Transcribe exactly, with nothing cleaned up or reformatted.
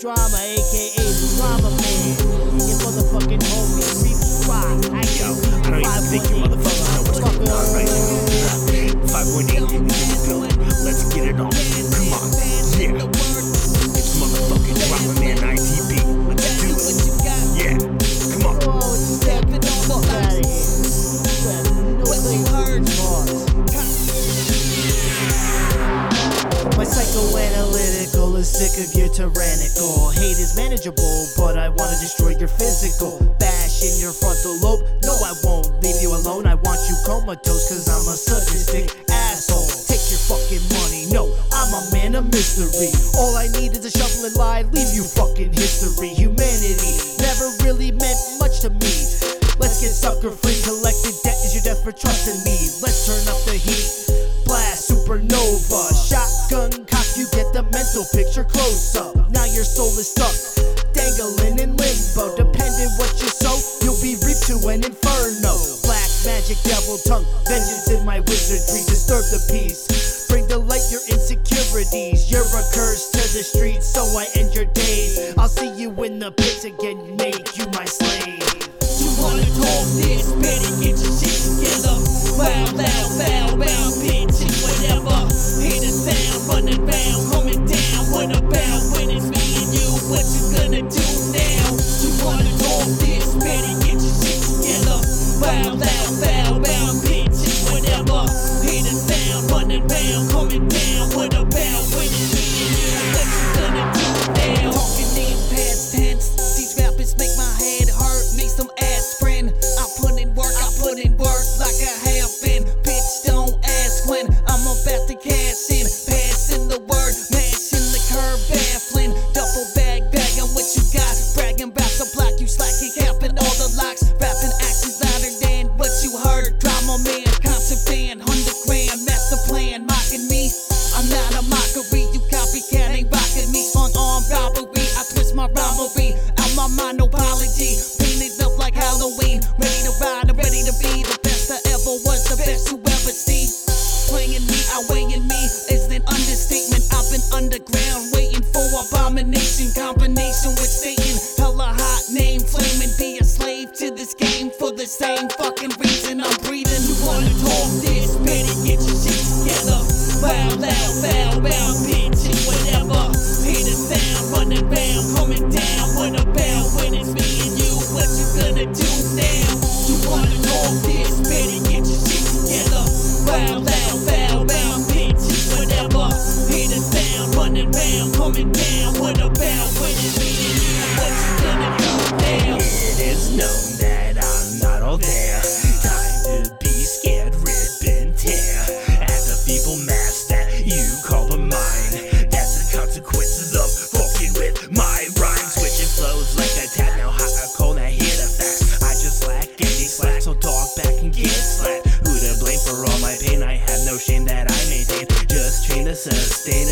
Drama, aka the Drama Man. Your motherfucking homie, C B Y. I Yo, I don't even think you motherfuckers know what's going on right now. five point eight is in the building. Let's get it on. Come on. Yeah. It's motherfucking Drama Man I T B. Let's do it. Yeah. Come on. Oh, step the fuck out of here. My psychoanalytical is sick of your tyrannical. Hate is manageable, but I wanna destroy your physical. Bash in your frontal lobe. No, I won't leave you alone. I want you comatose, cause I'm a sadistic asshole. Take your fucking money. No, I'm a man of mystery. All I need is a shovel and lie. Leave you fucking history. Humanity never really meant much to me. Let's get sucker free. Collected debt is your death for trusting me. Let's turn up the heat. Blast supernova. Shotgun cock, you get the mental picture close up. Now your soul is stuck, dangling in limbo. Depending what you sow, you'll be reaped to an inferno. Black magic, devil tongue, vengeance in my wizardry. Disturb the peace, bring to light your insecurities. You're a curse to the streets, so I end your days. I'll see you in the pits again, make you my slave. You wanna talk this, better get your shit together. Wow, loud, foul, bound, bitches, whatever. Hear the sound, running round, coming down. What about when it's me and you? What you gonna do now? You wanna talk this, better get your shit together. Wow, loud, foul, bound, bitches, whatever. Hear the sound, running round, coming down. What about when it's me and you? What you gonna do now? Talking in past tense, these rappers make my head hurt. Need some aspirin. I put in work, I put in work like I have been. Bitch, don't ask when I'm about to cash in. Passing the word, mashing the curb, baffling. Duffel bag, bagging what you got. Bragging about the block, you slacking, capping all the locks. Rapping actions louder than what you heard. Drama man, contraband, hundred grand, master plan, mocking me. I'm not a mockery, you copycat ain't rocking me. On armed robbery, I twist my robbery. Out my mind, no apology. Painted up like Halloween. Ready to ride, I'm ready to be the best I ever was, the best you ever see. Playing me, outweighing me is an understatement. I've been underground, waiting for abomination. Combination with Satan, hella hot name, flaming. Be a slave to this game for the same fucking reason I'm breathing. You wanna talk this, better get your shit together. Wow, loud, foul, bound, bitches, whatever. Hear the sound, running round, coming down. What about when it's me and you? What you gonna do now? You wanna talk this, better get your shit together. Wow, loud, foul, bound, bitches, whatever. Hear the sound, running round, coming down. What about when it's me and you? What you gonna do now? It is known that I'm not all there. Time to be scared, rip and tear at the feeble mass that you call the mind. That's the consequences of fucking with my rhymes. Switching flows like a tap, now hot or cold, now hear the facts. I just slack, any slack, so talk back and get slapped. Who to blame for all my pain? I have no shame that I maintain. Just train to sustain